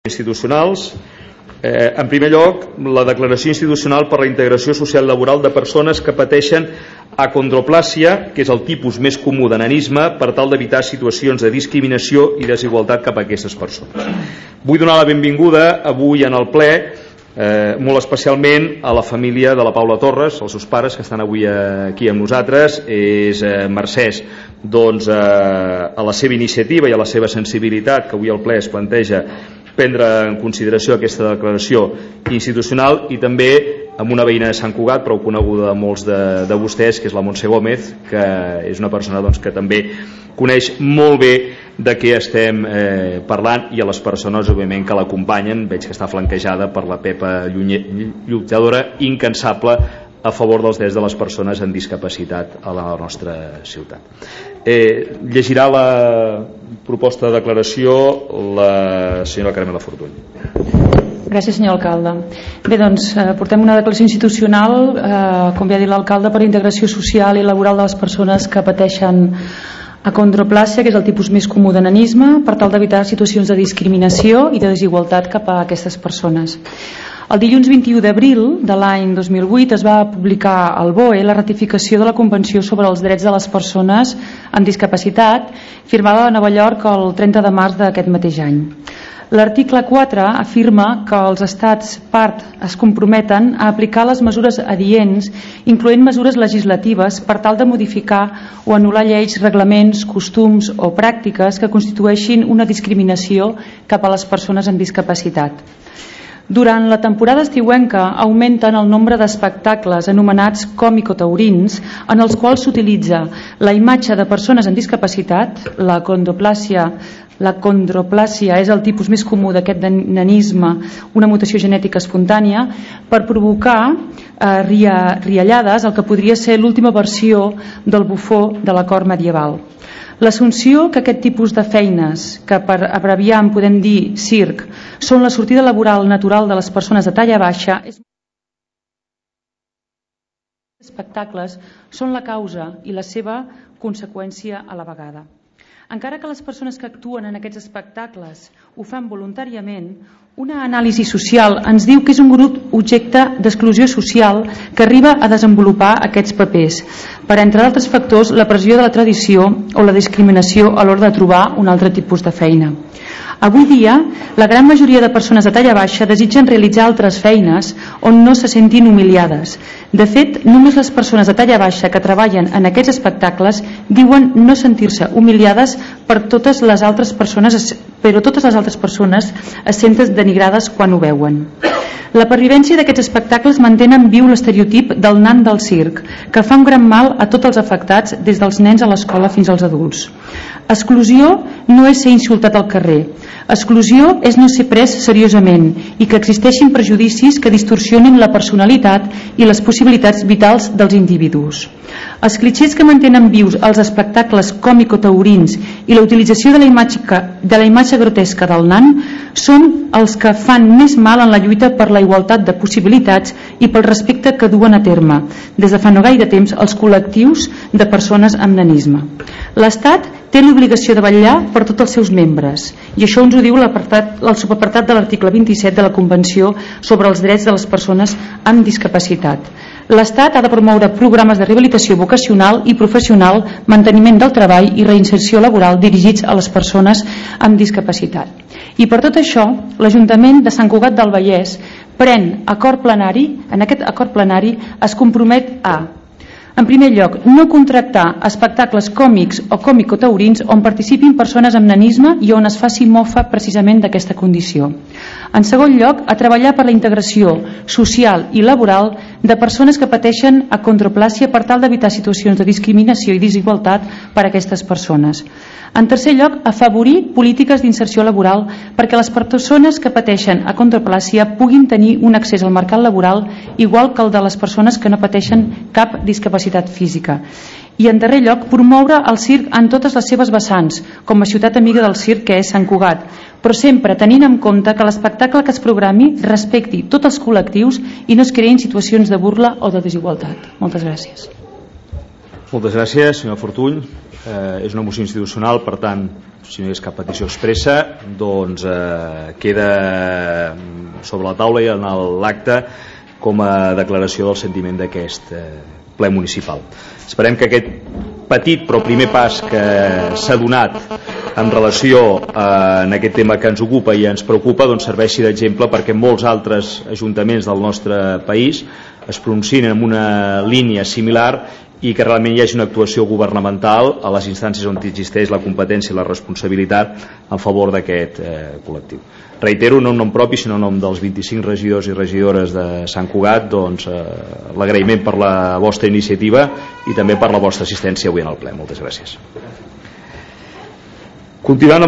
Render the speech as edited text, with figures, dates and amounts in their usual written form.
institucionals. En primer lloc, la declaració institucional per la integració social laboral de persones que pateixen acondroplàsia, que és el tipus més comú de nanisme, per tal d'evitar situacions de discriminació i desigualtat cap a aquestes persones. Vull donar la benvinguda avui en el ple, molt especialment a la família de la Paula Torres, els seus pares que estan avui aquí amb nosaltres. És mercès a la seva iniciativa i a la seva sensibilitat que avui el ple es planteja prendre en consideració aquesta declaració institucional, i també amb una veïna de Sant Cugat prou coneguda de molts de vostès, que és la Montse Gómez, que és una persona que també coneix molt bé de què estem parlant, i a les persones òbviament que l'acompanyen. Veig que està flanquejada per la Pepa, lluitadora incansable a favor dels drets de les persones amb discapacitat a la nostra ciutat. Llegirà la proposta de declaració la senyora Carmela Fortuny. Gràcies, senyor alcalde. Bé, doncs, portem una declaració institucional, com ja ha dit l'alcalde, per la integració social i laboral de les persones que pateixen acondroplàsia, que és el tipus més comú de nanisme, per tal d'evitar situacions de discriminació i de desigualtat cap a aquestes persones. El dilluns 21 d'abril de l'any 2008 es va publicar al BOE la ratificació de la Convenció sobre els drets de les persones amb discapacitat, firmada a Nova York el 30 de març d'aquest mateix any. L'article 4 afirma que els estats part es comprometen a aplicar les mesures adients, incloent mesures legislatives, per tal de modificar o anul·lar lleis, reglaments, costums o pràctiques que constitueixin una discriminació cap a les persones amb discapacitat. Durant la temporada estiuenca augmenten el nombre d'espectacles anomenats còmico-taurins, en els quals s'utilitza la imatge de persones amb discapacitat. La condroplàsia és el tipus més comú d'aquest nanisme, una mutació genètica espontània, per provocar riallades, el que podria ser l'última versió del bufó de la cort medieval. L'assumpció que aquest tipus de feines, que per abreviar en podem dir circ, són la sortida laboral natural de les persones de talla baixa, espectacles són la causa i la seva conseqüència a la vegada. Encara que les persones que actuen en aquests espectacles ho fan voluntàriament, una anàlisi social ens diu que és un grup objecte d'exclusió social que arriba a desenvolupar aquests papers per, entre altres factors, la pressió de la tradició o la discriminació a l'hora de trobar un altre tipus de feina. Avui dia, la gran majoria de persones de talla baixa desitgen realitzar altres feines on no se sentin humiliades. De fet, només les persones de talla baixa que treballen en aquests espectacles diuen no sentir-se humiliades per totes les altres persones, però totes les altres persones es senten denigrades quan ho veuen. La pervivència d'aquests espectacles mantenen viu l'estereotip del nan del circ, que fa un gran mal a tots els afectats, des dels nens a l'escola fins als adults. Exclusió no és ser insultat al carrer. Exclusió és no ser pres seriosament i que existeixin prejudicis que distorsionin la personalitat i les possibilitats vitals dels individus. Els clixés que mantenen vius els espectacles còmico-taurins i la utilització de la imatge grotesca del nan són els que fan més mal en la lluita per la igualtat de possibilitats i pel respecte que duen a terme, des de fa no gaire temps, els col·lectius de persones amb nanisme. L'Estat té l'obligació de vetllar per tots els seus membres, i això ens ho diu el subapartat de l'article 27 de la Convenció sobre els drets de les persones amb discapacitat. L'Estat ha de promoure programes de rehabilitació vocacional i professional, manteniment del treball i reinserció laboral dirigits a les persones amb discapacitat. I per tot això, l'Ajuntament de Sant Cugat del Vallès pren acord plenari, en aquest acord plenari es compromet a: en primer lloc, no contractar espectacles còmics o còmico-taurins on participin persones amb nanisme i on es faci mofa precisament d'aquesta condició. En segon lloc, a treballar per la integració social i laboral de persones que pateixen acondroplàsia per tal d'evitar situacions de discriminació i desigualtat per a aquestes persones. En tercer lloc, afavorir polítiques d'inserció laboral perquè les persones que pateixen acondroplàsia puguin tenir un accés al mercat laboral igual que el de les persones que no pateixen cap discapacitat física. I en darrer lloc, promoure el circ en totes les seves vessants, com a ciutat amiga del circ que és Sant Cugat, però sempre tenint en compte que l'espectacle que es programi respecti tots els col·lectius i no es creïn situacions de burla o de desigualtat. Moltes gràcies. Moltes gràcies, senyor Fortuny. és una moció institucional, per tant, si no hi ha cap petició expressa, doncs queda sobre la taula i en l'acte com a declaració del sentiment d'aquest ple municipal. Esperem que aquest petit però primer pas que s'ha donat en relació en aquest tema que ens ocupa i ens preocupa doncs serveixi d'exemple perquè molts altres ajuntaments del nostre país es pronunciïn en una línia similar i que realment hi hagi una actuació governamental a les instàncies on existeix la competència i la responsabilitat en favor d'aquest col·lectiu. Reitero, no en nom propi sinó en nom dels 25 regidors i regidores de Sant Cugat doncs, l'agraïment per la vostra iniciativa i també per la vostra assistència avui en el ple. Moltes gràcies. Continuant amb